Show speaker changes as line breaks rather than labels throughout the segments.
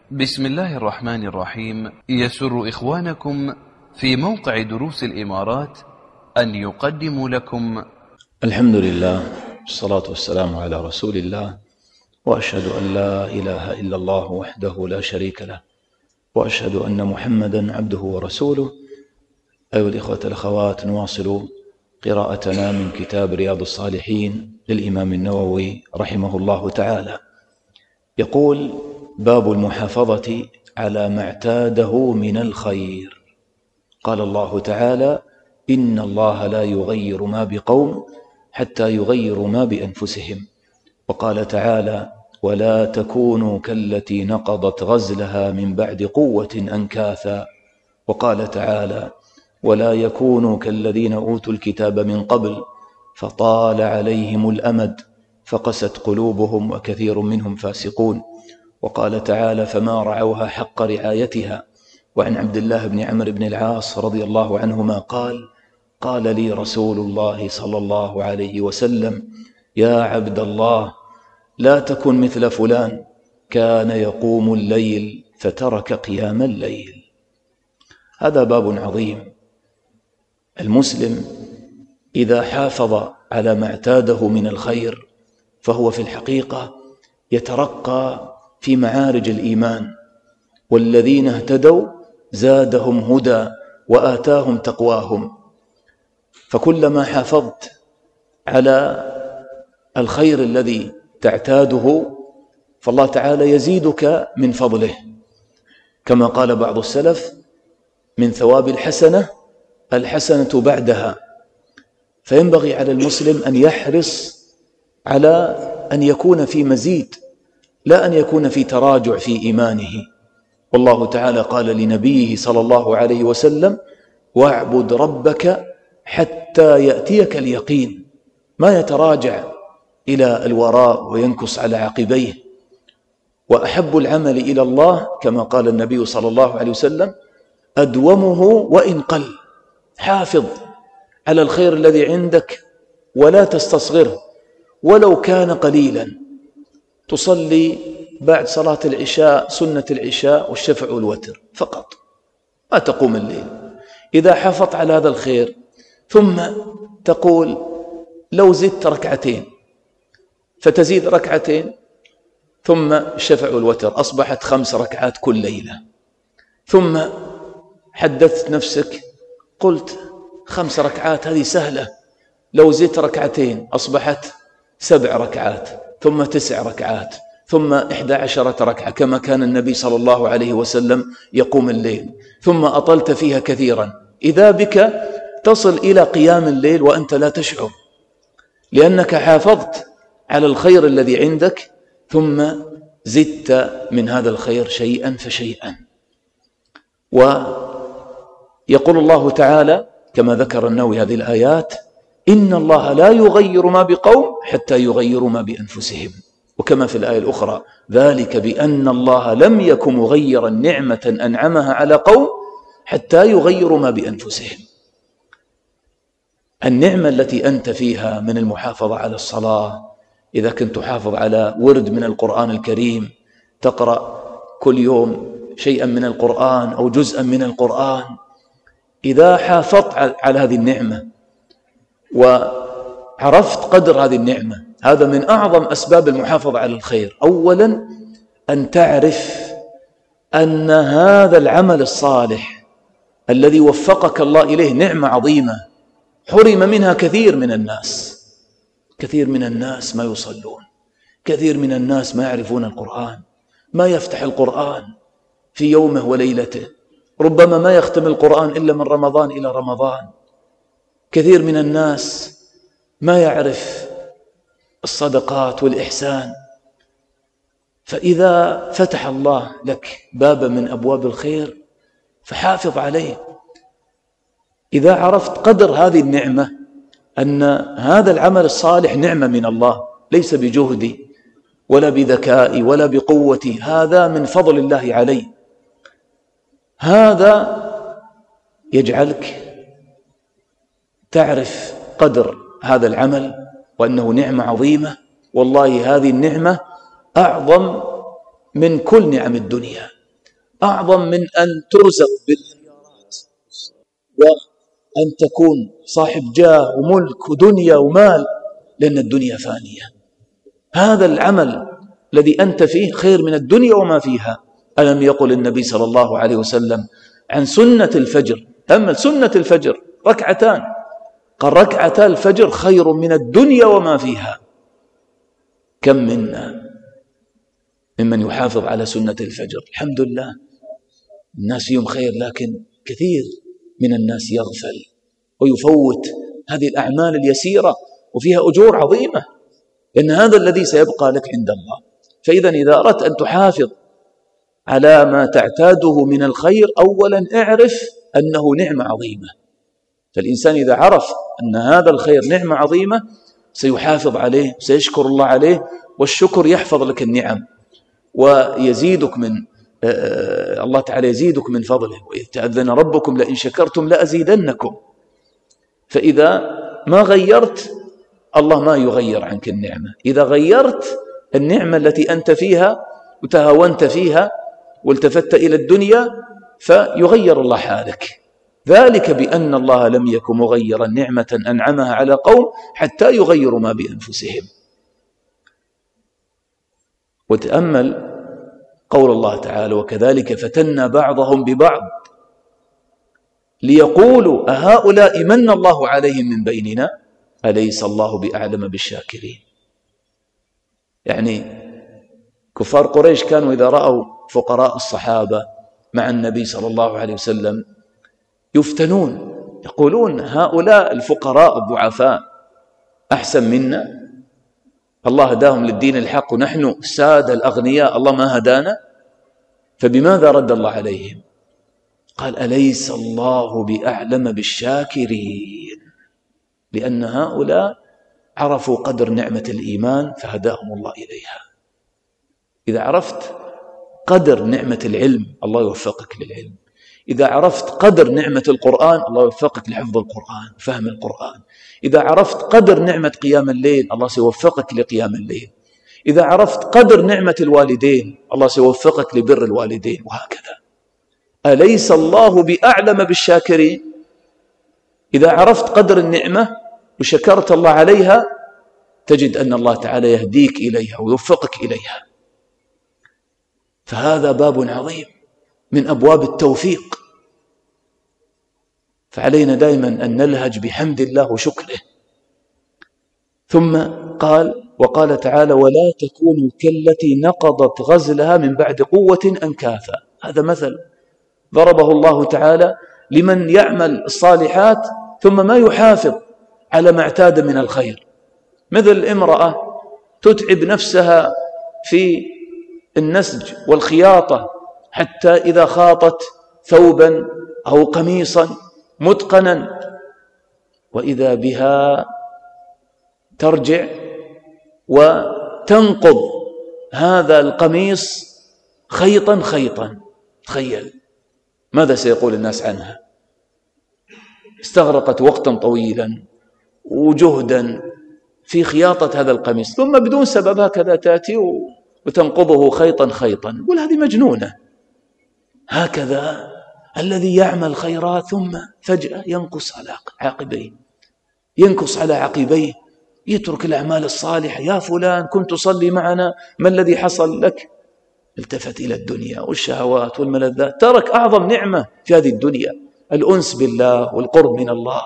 بسم الله الرحمن الرحيم. يسر إخوانكم في موقع دروس الإمارات أن يقدموا لكم
الحمد لله والصلاة والسلام على رسول الله، وأشهد أن لا إله إلا الله وحده لا شريك له، وأشهد أن محمدا عبده ورسوله. أيها الإخوة الأخوات، نواصل قراءتنا من كتاب رياض الصالحين للإمام النووي رحمه الله تعالى. يقول: باب المحافظة على ما اعتاده من الخير. قال الله تعالى: إن الله لا يغير ما بقوم حتى يغيروا ما بأنفسهم. وقال تعالى: ولا تكونوا كالتي نقضت غزلها من بعد قوة أنكاثا. وقال تعالى: ولا يكونوا كالذين أوتوا الكتاب من قبل فطال عليهم الأمد فقست قلوبهم وكثير منهم فاسقون. وقال تعالى: فما رعوها حق رعايتها. وعن عبد الله بن عمرو بن العاص رضي الله عنهما قال: قال لي رسول الله صلى الله عليه وسلم: يا عبد الله، لا تكن مثل فلان كان يقوم الليل فترك قيام الليل. هذا باب عظيم. المسلم إذا حافظ على ما اعتاده من الخير فهو في الحقيقة يترقى في معارج الإيمان. والذين اهتدوا زادهم هدى وآتاهم تقواهم. فكلما حافظت على الخير الذي تعتاده فالله تعالى يزيدك من فضله، كما قال بعض السلف: من ثواب الحسنة بعدها. فينبغي على المسلم أن يحرص على أن يكون في مزيد، لا أن يكون في تراجع في إيمانه. والله تعالى قال لنبيه صلى الله عليه وسلم: واعبد ربك حتى يأتيك اليقين. ما يتراجع إلى الوراء وينكص على عقبيه. وأحب العمل إلى الله كما قال النبي صلى الله عليه وسلم: أدومه وإن قل. حافظ على الخير الذي عندك ولا تستصغره ولو كان قليلا. تصلي بعد صلاة العشاء سنة العشاء والشفع والوتر فقط، ما تقوم الليل. إذا حافظت على هذا الخير ثم تقول لو زدت ركعتين، فتزيد ركعتين، ثم الشفع والوتر أصبحت 5 ركعات كل ليلة. ثم حدثت نفسك قلت 5 ركعات هذه سهلة، لو زدت ركعتين أصبحت 7 ركعات، ثم 9 ركعات، ثم 11 ركعة كما كان النبي صلى الله عليه وسلم يقوم الليل، ثم أطلت فيها كثيرا. إذا بك تصل إلى قيام الليل وأنت لا تشعر، لأنك حافظت على الخير الذي عندك ثم زدت من هذا الخير شيئا فشيئا. ويقول الله تعالى كما ذكر النووي هذه الآيات: إن الله لا يغير ما بقوم حتى يغيروا ما بأنفسهم. وكما في الآية الأخرى: ذلك بأن الله لم يكن مغيرا نعمة أنعمها على قوم حتى يغيروا ما بأنفسهم. النعمة التي أنت فيها من المحافظة على الصلاة، إذا كنت تحافظ على ورد من القرآن الكريم، تقرأ كل يوم شيئا من القرآن أو جزءا من القرآن، إذا حافظت على هذه النعمة وعرفت قدر هذه النعمة، هذا من أعظم أسباب المحافظة على الخير. أولا أن تعرف أن هذا العمل الصالح الذي وفقك الله إليه نعمة عظيمة حرم منها كثير من الناس. كثير من الناس ما يصلون، كثير من الناس ما يعرفون القرآن، ما يفتح القرآن في يومه وليلته، ربما ما يختم القرآن إلا من رمضان إلى رمضان. كثير من الناس ما يعرف الصدقات والإحسان. فإذا فتح الله لك بابا من أبواب الخير فحافظ عليه. إذا عرفت قدر هذه النعمة، أن هذا العمل الصالح نعمة من الله، ليس بجهدي ولا بذكائي ولا بقوتي، هذا من فضل الله علي، هذا يجعلك تعرف قدر هذا العمل وأنه نعمة عظيمة. والله هذه النعمة أعظم من كل نعم الدنيا، أعظم من أن ترزق بالمليارات وأن تكون صاحب جاه وملك ودنيا ومال، لأن الدنيا فانية. هذا العمل الذي أنت فيه خير من الدنيا وما فيها. ألم يقل النبي صلى الله عليه وسلم عن سنة الفجر، تأمل سنة الفجر ركعتان، قال ركعتا الفجر خير من الدنيا وما فيها. كم منا ممن يحافظ على سنة الفجر؟ الحمد لله الناس فيهم خير، لكن كثير من الناس يغفل ويفوت هذه الأعمال اليسيرة وفيها أجور عظيمة، لأن هذا الذي سيبقى لك عند الله. فإذا إذا أردت أن تحافظ على ما تعتاده من الخير، أولا اعرف أنه نعمة عظيمة. فالإنسان إذا عرف أن هذا الخير نعمة عظيمة سيحافظ عليه، سيشكر الله عليه، والشكر يحفظ لك النعم ويزيدك من الله تعالى يزيدك من فضله، وإذ تأذن ربكم لئن شكرتم لأزيدنكم. فإذا ما غيرت الله ما يغير عنك النعمة. إذا غيرت النعمة التي أنت فيها وتهاونت فيها والتفت إلى الدنيا فيغير الله حالك. ذلك بأن الله لم يكن مغيرا نعمة أنعمها على قوم حتى يغيروا ما بأنفسهم. وتأمل قول الله تعالى وكذلك فتنا بعضهم ببعض ليقولوا أهؤلاء من الله عليهم من بيننا أليس الله بأعلم بالشاكرين. يعني كفار قريش كانوا إذا رأوا فقراء الصحابة مع النبي صلى الله عليه وسلم يفتنون، يقولون هؤلاء الفقراء الضعفاء أحسن منا، الله هداهم للدين الحق ونحن السادة الأغنياء الله ما هدانا. فبماذا رد الله عليهم؟ قال أليس الله بأعلم بالشاكرين، لأن هؤلاء عرفوا قدر نعمة الإيمان فهداهم الله إليها. إذا عرفت قدر نعمة العلم الله يوفقك للعلم، إذا عرفت قدر نعمة القرآن الله يوفقك لحفظ القرآن وفهم القرآن، إذا عرفت قدر نعمة قيام الليل الله سيوفقك لقيام الليل، إذا عرفت قدر نعمة الوالدين الله سيوفقك لبر الوالدين، وهكذا. أليس الله بأعلم بالشاكرين؟ إذا عرفت قدر النعمة وشكرت الله عليها تجد أن الله تعالى يهديك إليها ويوفقك إليها. فهذا باب عظيم من أبواب التوفيق، فعلينا دائما أن نلهج بحمد الله وشكره. ثم وقال تعالى ولا تكونوا كالتي نقضت غزلها من بعد قوة أنكاثا. هذا مثل ضربه الله تعالى لمن يعمل الصالحات ثم ما يحافظ على ما اعتاد من الخير، مثل امرأة تتعب نفسها في النسج والخياطة حتى إذا خاطت ثوبا أو قميصا متقنا وإذا بها ترجع وتنقض هذا القميص خيطا خيطا. تخيل ماذا سيقول الناس عنها؟ استغرقت وقتا طويلا وجهدا في خياطة هذا القميص، ثم بدون سبب هكذا تأتي وتنقضه خيطا خيطا. قل هذه مجنونة. هكذا الذي يعمل خيرات ثم فجأة ينقص على عقبيه، يترك الأعمال الصالحة. يا فلان كنت تصلي معنا، ما الذي حصل لك؟ التفت إلى الدنيا والشهوات والملذات، ترك أعظم نعمة في هذه الدنيا، الأنس بالله والقرب من الله.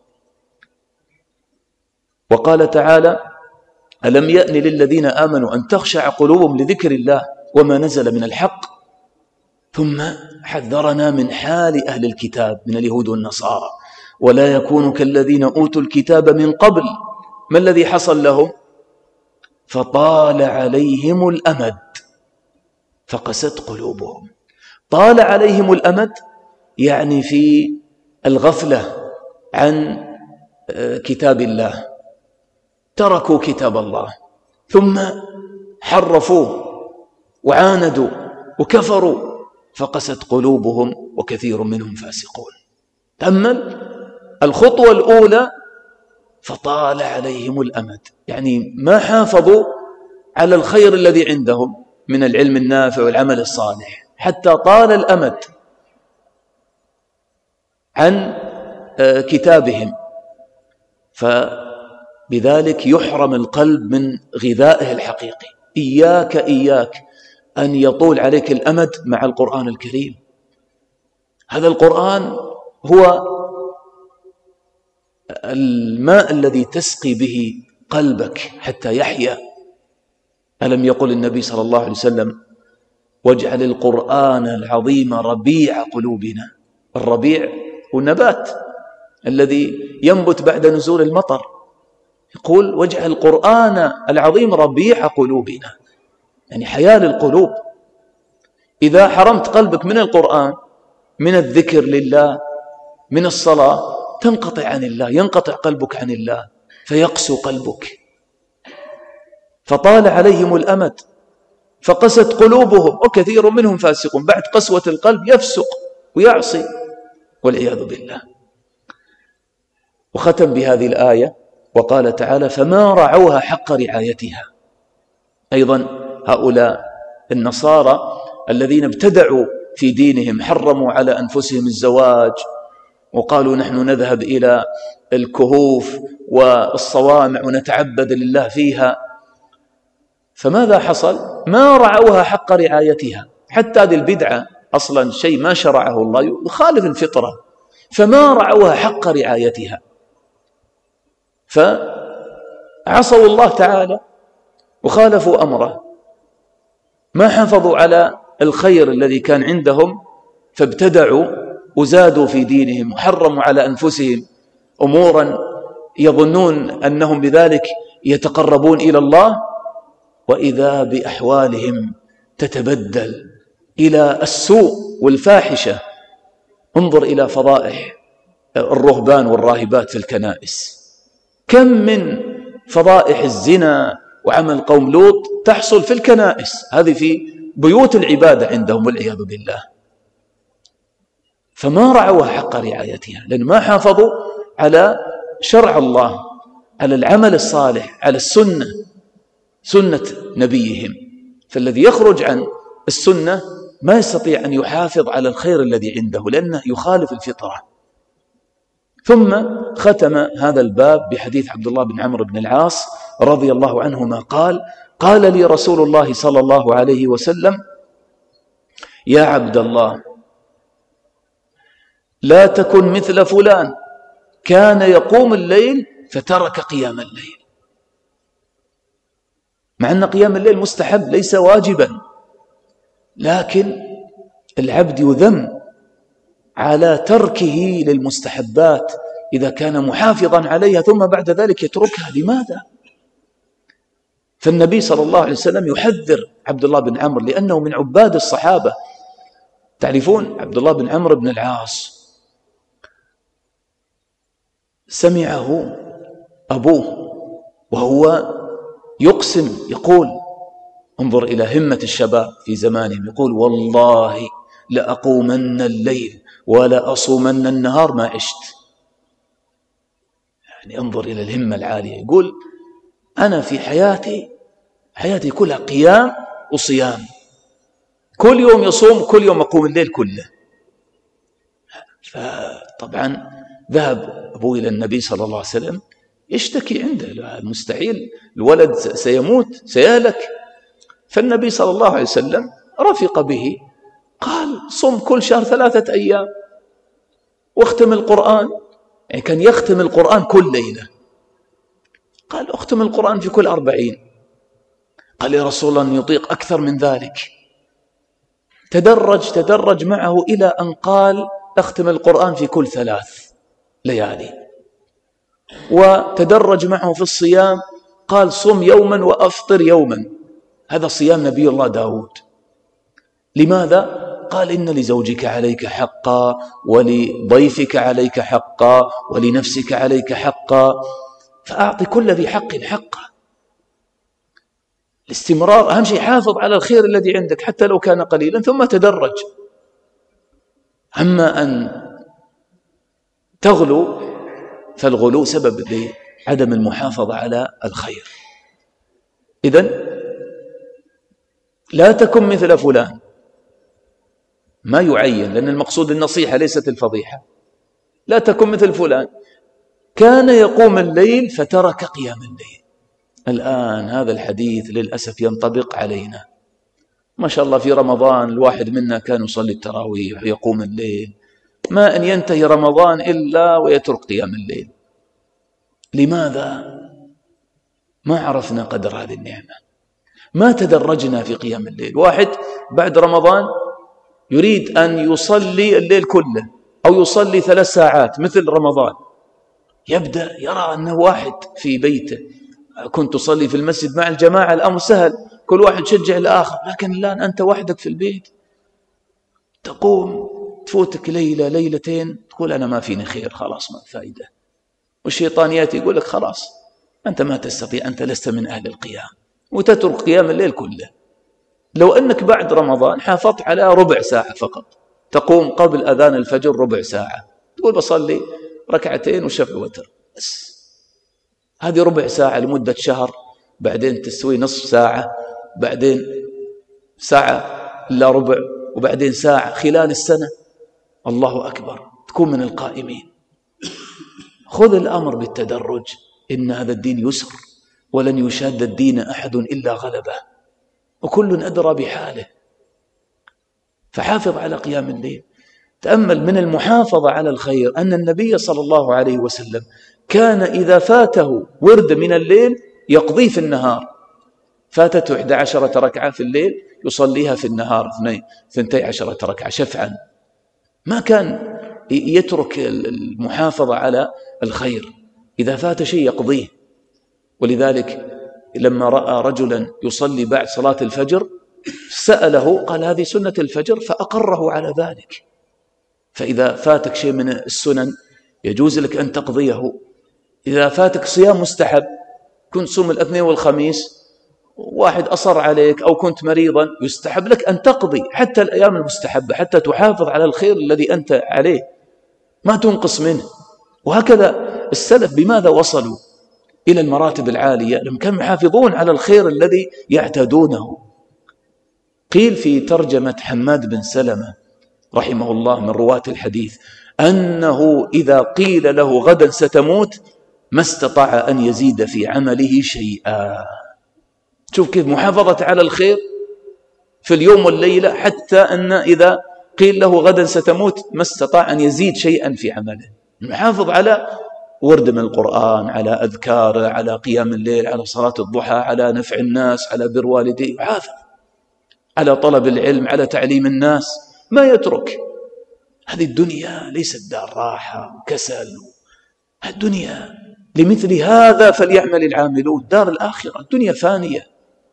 وقال تعالى ألم يأن للذين آمنوا أن تخشع قلوبهم لذكر الله وما نزل من الحق. ثم حذرنا من حال أهل الكتاب من اليهود والنصارى ولا يكونوا كالذين أوتوا الكتاب من قبل. ما الذي حصل لهم؟ فطال عليهم الأمد فقست قلوبهم. طال عليهم الأمد يعني في الغفلة عن كتاب الله، تركوا كتاب الله ثم حرفوه وعاندوا وكفروا فقست قلوبهم وكثير منهم فاسقون. تأمل الخطوة الأولى فطال عليهم الأمد، يعني ما حافظوا على الخير الذي عندهم من العلم النافع والعمل الصالح، حتى طال الأمد عن كتابهم، فبذلك يحرم القلب من غذائه الحقيقي. إياك أن يطول عليك الأمد مع القرآن الكريم. هذا القرآن هو الماء الذي تسقي به قلبك حتى يحيا. ألم يقل النبي صلى الله عليه وسلم: واجعل القرآن العظيم ربيع قلوبنا. الربيع هو النبات الذي ينبت بعد نزول المطر. يقول: واجعل القرآن العظيم ربيع قلوبنا، يعني حياة للقلوب. إذا حرمت قلبك من القرآن، من الذكر لله، من الصلاة، تنقطع عن الله، ينقطع قلبك عن الله، فيقسو قلبك. فطال عليهم الأمد فقست قلوبهم وكثير منهم فاسقون. بعد قسوة القلب يفسق ويعصي والعياذ بالله. وختم بهذه الآية وقال تعالى: فما رعوها حق رعايتها. أيضا هؤلاء النصارى الذين ابتدعوا في دينهم، حرموا على أنفسهم الزواج، وقالوا: نحن نذهب إلى الكهوف والصوامع ونتعبد لله فيها. فماذا حصل؟ ما رعوها حق رعايتها. حتى هذه البدعة أصلا شيء ما شرعه الله، يخالف الفطرة، فما رعوها حق رعايتها، فعصوا الله تعالى وخالفوا أمره، ما حافظوا على الخير الذي كان عندهم، فابتدعوا وزادوا في دينهم وحرموا على أنفسهم أمورا يظنون أنهم بذلك يتقربون إلى الله، وإذا بأحوالهم تتبدل إلى السوء والفاحشة. انظر إلى فضائح الرهبان والراهبات في الكنائس، كم من فضائح الزنا وعمل قوم لوط تحصل في الكنائس، هذه في بيوت العبادة عندهم والعياذ بالله. فما رعوها حق رعايتها، لأن ما حافظوا على شرع الله، على العمل الصالح، على السنة، سنة نبيهم. فالذي يخرج عن السنة ما يستطيع أن يحافظ على الخير الذي عنده، لأنه يخالف الفطرة. ثم ختم هذا الباب بحديث عبد الله بن عمرو بن العاص رضي الله عنهما قال: قال لي رسول الله صلى الله عليه وسلم: يا عبد الله، لا تكن مثل فلان كان يقوم الليل فترك قيام الليل. مع أن قيام الليل مستحب ليس واجبا، لكن العبد يذم على تركه للمستحبات إذا كان محافظا عليها ثم بعد ذلك يتركها. لماذا؟ فالنبي صلى الله عليه وسلم يحذر عبد الله بن عمرو لأنه من عباد الصحابة. تعرفون عبد الله بن عمرو بن العاص سمعه أبوه وهو يقسم، يقول: انظر إلى همة الشباب في زمانهم، يقول: والله لأقومن الليل ولا أصومن النهار ما عشت. يعني انظر إلى الهمة العالية. يقول: أنا في حياتي كلها قيام وصيام، كل يوم يصوم، كل يوم أقوم الليل كله. فطبعا ذهب أبوه إلى النبي صلى الله عليه وسلم يشتكي عنده: المستحيل، الولد سيموت، سيهلك. فالنبي صلى الله عليه وسلم رفق به، قال: صم كل شهر 3 أيام واختم القرآن. يعني كان يختم القرآن كل ليلة. قال: اختم القرآن في كل 40. قال: يا رسول الله يطيق أكثر من ذلك. تدرج معه إلى أن قال: اختم القرآن في كل 3 ليالي. وتدرج معه في الصيام، قال: صم يوما وأفطر يوما. هذا صيام نبي الله داود. لماذا؟ قال: إن لزوجك عليك حقا، ولضيفك عليك حقا، ولنفسك عليك حقا، فأعطي كل ذي حق حقه. الاستمرار أهم شيء، حافظ على الخير الذي عندك حتى لو كان قليلا، ثم تدرج. أما أن تغلو فالغلو سبب لعدم المحافظة على الخير. إذن لا تكن مثل فلان ما يعين، لأن المقصود النصيحة ليست الفضيحة. لا تكن مثل فلان كان يقوم الليل فترك قيام الليل. الآن هذا الحديث للأسف ينطبق علينا. ما شاء الله في رمضان الواحد منا كان يصلي التراويح ويقوم الليل، ما أن ينتهي رمضان إلا ويترك قيام الليل. لماذا؟ ما عرفنا قدر هذه النعمة، ما تدرجنا في قيام الليل. واحد بعد رمضان يريد أن يصلي الليل كله أو يصلي 3 ساعات مثل رمضان، يبدأ يرى أنه واحد في بيته كنت تصلي في المسجد مع الجماعة الأمر سهل، كل واحد شجع الآخر، لكن الآن أنت وحدك في البيت، تقوم تفوتك ليلة ليلتين تقول أنا ما فيني خير، خلاص ما فائدة، والشيطان يأتي يقول لك خلاص أنت ما تستطيع، أنت لست من أهل القيام، وتترك قيام الليل كله. لو أنك بعد رمضان حافظت على ربع ساعة فقط، تقوم قبل أذان الفجر ربع ساعة، تقول بصلي 2 وشفع وتر بس، هذه ربع ساعة لمدة شهر، بعدين تسوي نصف ساعة، بعدين ساعة إلا ربع، وبعدين ساعة خلال السنة. الله أكبر، تكون من القائمين. خذ الأمر بالتدرج، إن هذا الدين يسر، ولن يشاد الدين أحد إلا غلبه، وكل أدرى بحاله. فحافظ على قيام الليل. تأمل من المحافظة على الخير أن النبي صلى الله عليه وسلم كان إذا فاته ورد من الليل يقضيه في النهار. فاتته 11 ركعة في الليل يصليها في النهار 12 ركعة شفعا. ما كان يترك المحافظة على الخير، إذا فات شيء يقضيه. ولذلك لما رأى رجلا يصلي بعد صلاة الفجر سأله، قال هذه سنة الفجر، فأقره على ذلك. فإذا فاتك شيء من السنن يجوز لك أن تقضيه. إذا فاتك صيام مستحب، كنت صوم الاثنين والخميس، واحد أصر عليك أو كنت مريضا، يستحب لك أن تقضي حتى الأيام المستحبة حتى تحافظ على الخير الذي أنت عليه، ما تنقص منه. وهكذا السلف بماذا وصلوا إلى المراتب العالية؟ لم كانوا يحافظون على الخير الذي يعتادونه. قيل في ترجمة حماد بن سلمة رحمه الله من رواة الحديث أنه إذا قيل له غدا ستموت ما استطاع أن يزيد في عمله شيئا. شوف كيف محافظة على الخير في اليوم والليلة، حتى أن إذا قيل له غدا ستموت ما استطاع أن يزيد شيئا في عمله. محافظ على ورد من القرآن، على أذكاره، على قيام الليل، على صلاة الضحى، على نفع الناس، على بر والديه، يحافظ على طلب العلم، على تعليم الناس، ما يترك. هذه الدنيا ليست دار راحة وكسل، الدنيا لمثل هذا فليعمل العاملون، دار الآخرة الدنيا فانية.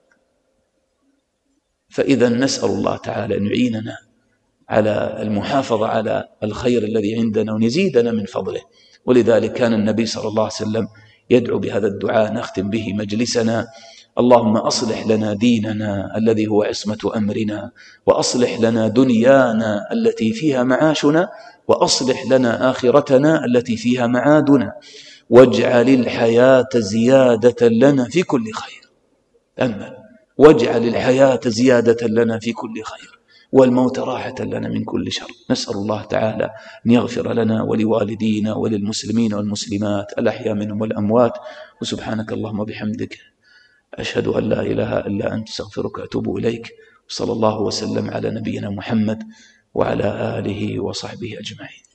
فإذا نسأل الله تعالى أن يعيننا على المحافظة على الخير الذي عندنا ويزيدنا من فضله. ولذلك كان النبي صلى الله عليه وسلم يدعو بهذا الدعاء نختم به مجلسنا: اللهم أصلح لنا ديننا الذي هو عصمة أمرنا، وأصلح لنا دنيانا التي فيها معاشنا، وأصلح لنا آخرتنا التي فيها معادنا، واجعل الحياة زيادة لنا في كل خير. أمل واجعل الحياة زيادة لنا في كل خير، والموت راحة لنا من كل شر. نسأل الله تعالى أن يغفر لنا ولوالدينا وللمسلمين والمسلمات الأحياء منهم والأموات. وسبحانك اللهم وبحمدك أشهد أن لا إله إلا أنت، أستغفرك وأتوب إليك. صلى الله وسلم على نبينا محمد وعلى آله وصحبه أجمعين.